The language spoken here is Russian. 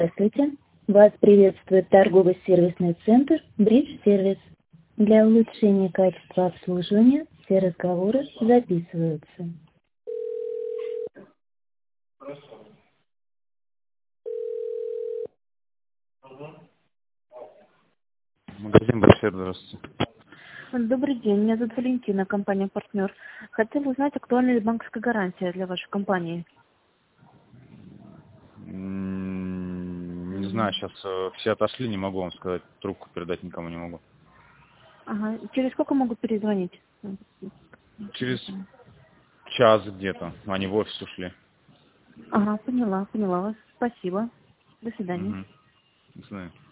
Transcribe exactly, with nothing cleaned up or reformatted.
Здравствуйте. Вас приветствует торгово-сервисный центр Bridge Service. Для улучшения качества обслуживания все разговоры записываются. Магазин Большой, здравствуйте. Добрый день, меня зовут Валентина, компания «Партнер». Хотела узнать, актуальна ли банковская гарантия для вашей компании? М, Не знаю, сейчас все отошли, не могу вам сказать. Трубку передать никому не могу. Ага. Через сколько могу перезвонить? Через час где-то. Они в офис ушли. Ага, поняла, поняла вас. Спасибо. До свидания. Угу. Не знаю.